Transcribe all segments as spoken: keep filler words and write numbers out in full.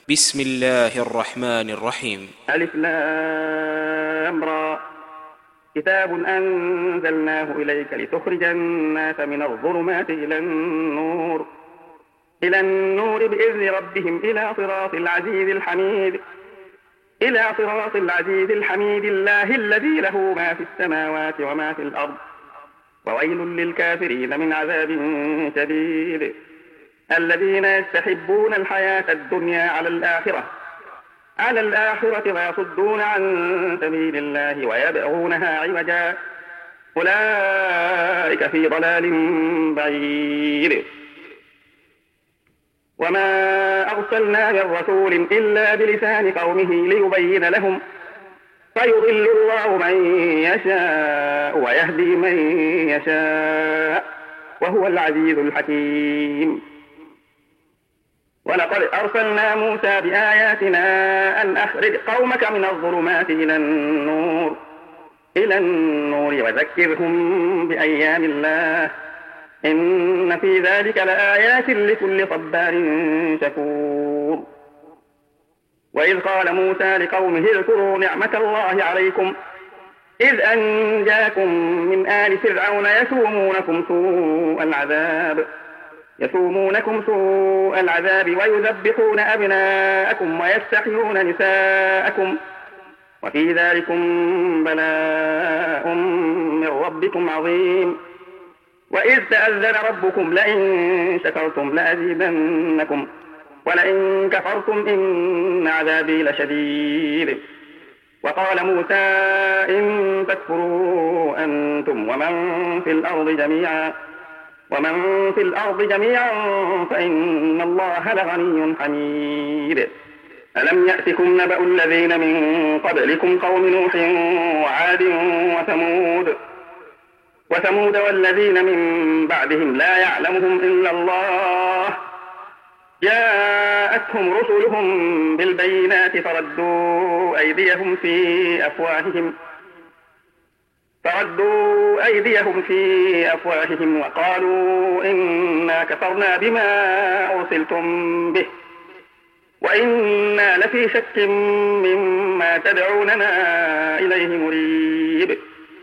بسم الله الرحمن الرحيم. ألف لام را. كتاب أنزلناه إليك لتخرج الناس من الظلمات إلى النور إلى النور بإذن ربهم إلى صراط العزيز الحميد إلى صراط العزيز الحميد الله الذي له ما في السماوات وما في الأرض وويل للكافرين من عذاب شديد. الذين يستحبون الحياة الدنيا على الآخرة على الآخرة ويصدون عن سبيل الله ويبغونها عوجا أولئك في ضلال بعيد. وما أرسلنا من رسول إلا بلسان قومه ليبين لهم فيضل الله من يشاء ويهدي من يشاء وهو العزيز الحكيم. ولقد أرسلنا موسى بآياتنا أن أخرج قومك من الظلمات إلى النور إلى النور وذكرهم بأيام الله إن في ذلك لآيات لكل صبار شكور. وإذ قال موسى لقومه اذكروا نعمة الله عليكم إذ أنجاكم من آل فرعون يسومونكم سوء العذاب يسومونكم سوء العذاب ويذبحون أبناءكم ويستحيون نساءكم وفي ذلكم بلاء من ربكم عظيم. وإذ تأذن ربكم لئن شكرتم لأزيدنكم ولئن كفرتم إن عذابي لشديد. وقال موسى إن تكفروا أنتم ومن في الأرض جميعا ومن في الأرض جميعا فإن الله لغني حميد. ألم يأتكم نبأ الذين من قبلكم قوم نوح وعاد وثمود وثمود والذين من بعدهم لا يعلمهم إلا الله جاءتهم رسلهم بالبينات فردوا أيديهم في أفواههم فردوا أيديهم في أفواههم وقالوا إنا كفرنا بما أرسلتم به وإنا لفي شك مما تدعوننا إليه مريب.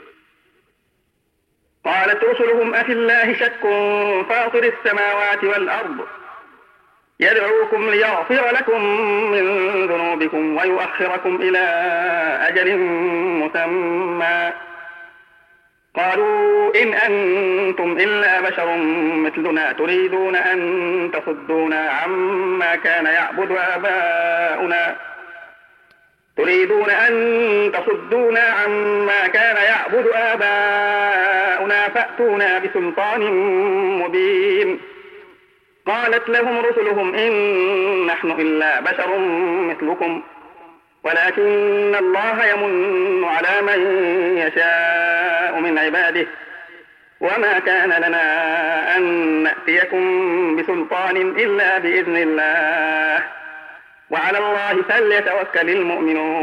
قالت رسلهم أفي الله شك فاطر السماوات والأرض يدعوكم ليغفر لكم من ذنوبكم ويؤخركم إلى أجل مسمى قالوا إن أنتم إلا بشر مثلنا تريدون أن تصدونا عما كان يعبد آباؤنا تريدون أن تصدونا عما كان يعبد آباؤنا فأتونا بسلطان مبين. قالت لهم رسلهم إن نحن إلا بشر مثلكم ولكن الله يمن على من يشاء من عباده وما كان لنا أن نأتيكم بسلطان إلا بإذن الله وعلى الله فليتوكل المؤمنون.